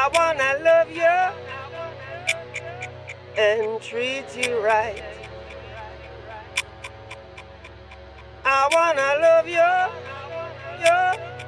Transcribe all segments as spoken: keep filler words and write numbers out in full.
I wanna love you and treat you right. I wanna love you, you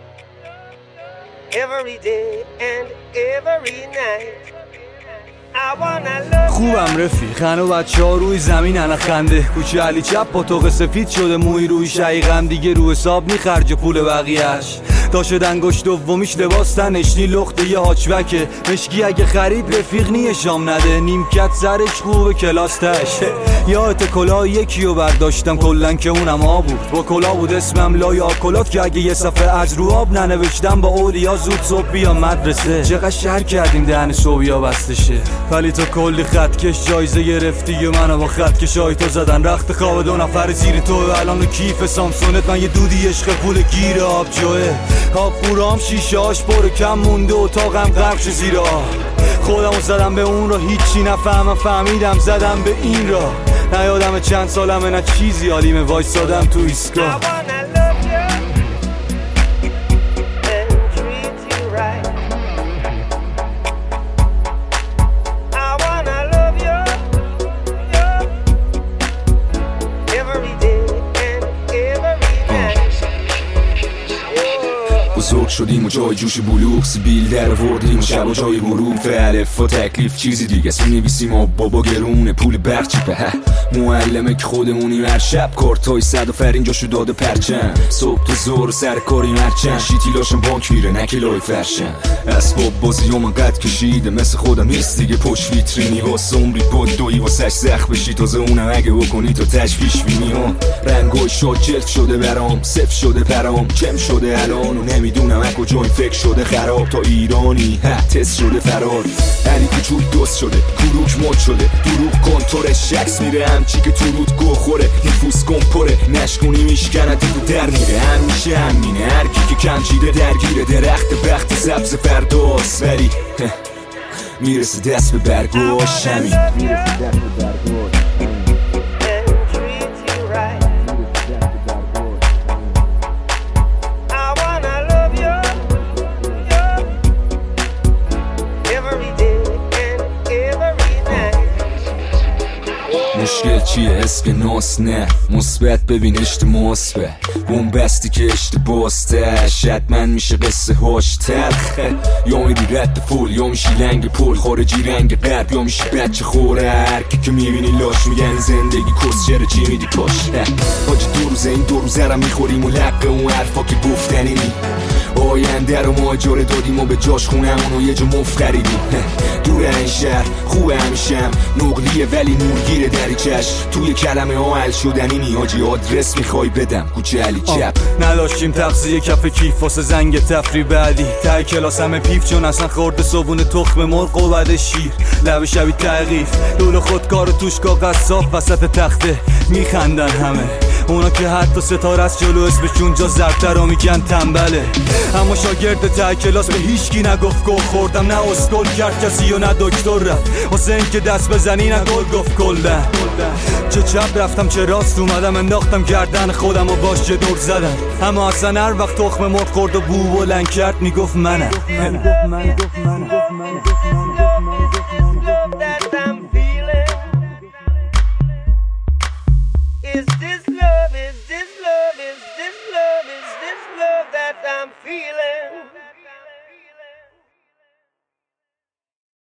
every day and every night. I wanna love خوبم رفیق، هنو بچه ها روی زمین هنه خنده. کوچه علی چپ پاتوق سفید شده، موی روی شقیقم دیگه رو حساب نی خرج پول بقیهش. تا شد انگشت دومیش لباس تنش نی لخته یه هاچبکه. مشکی اگه خرید رفیق نیه شام نده، نیمکت سرش خوبه کلاس تشه. یادت کلاه یکیو برداشتم کلن که اونم آب بود، با کلاه بود اسمم لای آکلات که اگه یه صفحه از رو آب ننوشتم با اولیا زود صبح بیا مدرسه. چقدر شهر کردیم دهن صبحیا بسته شه، ولی تو کلی خطکش جایزه گرفتی و منو با خطکش های تو زدن رخت خواب دو نفر زیر تو. الان کیف سامسونت من یه دودی عشق پول گیر آب جوه. آب پورام شیشه هاش پر کم مونده اتاقم غرق شه زیر آب. خودمو زدم به اون را هیچی نفهمم، فهمیدم زدم به این را. نیادم چند سالمه نه چیزی حالیمه، وایسادم تو ایستگاه. بزرگ شدیم و جای جوش بلوکس بیل در وردیم و شب و جای حروف الف و تکلیف چیزی دیگه است. می‌نویسیم و بابا گرونه پول برق چیپه. معلمه که خودمونیم هر شب کارتای صد و فرین جاشو داده پرچم. صبح تا ظهر سر کاری مرچن شیتی لاشم بانک میره نکلای فرشن. اسباب بازی هم قد کشیده مثل خودم نیست دیگه پشت ویترینی واسه عمری بود دوی واسش زخ بشی تازه اونم اگه بکنی تو تشویش بینی ها. رنگای شاد جلف شده برام صف شده پرام چم شده الان و نمیدونم از کجا این فکر شده خراب. تا ایرانی ها تست شده فرار علی کوچول دوست شده کروک مد شده دروغ کنتورش شکس میره همچی که تو رود گو خوره نفوس کن پره نشکنی میشکنه تو در میره. همیشه همینه هرکی که کم چیده درگیره درخت بخت سبز فرداست ولی میرسه دست به برگاش همین. مشکل چیه اسکناس نه مثبت ببین اشتماس به بومبستی که اشتباسته شد من میشه قصه هاش تلخه. یا میری رد فول یا میشی لنگ پول خارجی رنگ غرب یا میشی بچه خوره هرکی که میبینی لاش میگن زندگی کس چرا چی میدی کاش. حاجی دو روزه این دو روزه رو میخوریم و لقه اون حرفا که گفتنی نی. آینده رو ما اجاره دادیم و به جاش خونمون و یه جا مفت خریدیم. دور این شهر خوبه همیشم نقلیه ولی نورگیره دریچش. توی کلمه ها حل شدنی نیاجی آدرس میخوای بدم کوچه علی چپ. نداشتیم تغذیه کف کیف واسه زنگ تفری بعدی ته کلاس همه پیف چون اصلا خورده صبونه تخم مرغ و بعد شیر لب شبی تغییف دول خودکار و توش کاغذ صاف وسط تخته میخندن همه. اونا که حتی ستاره از جلو اسمشون جا زرتر رو میگن تنبله. اما شاگرد ته کلاس به هیچکی نگفت گل خوردم نه اسکل کرد کسی و نه دکتر رفت واسه این که دست بزنی نه گل گفت کلدن. چه چپ رفتم چه راست اومدم انداختم گردن خودم و باش چه دور زدم. اما اصلا هر وقت تخم مرغ خورد و بو بلند کرد میگفت منم. Is this love, is this love, is this love, is this love that I'm feeling?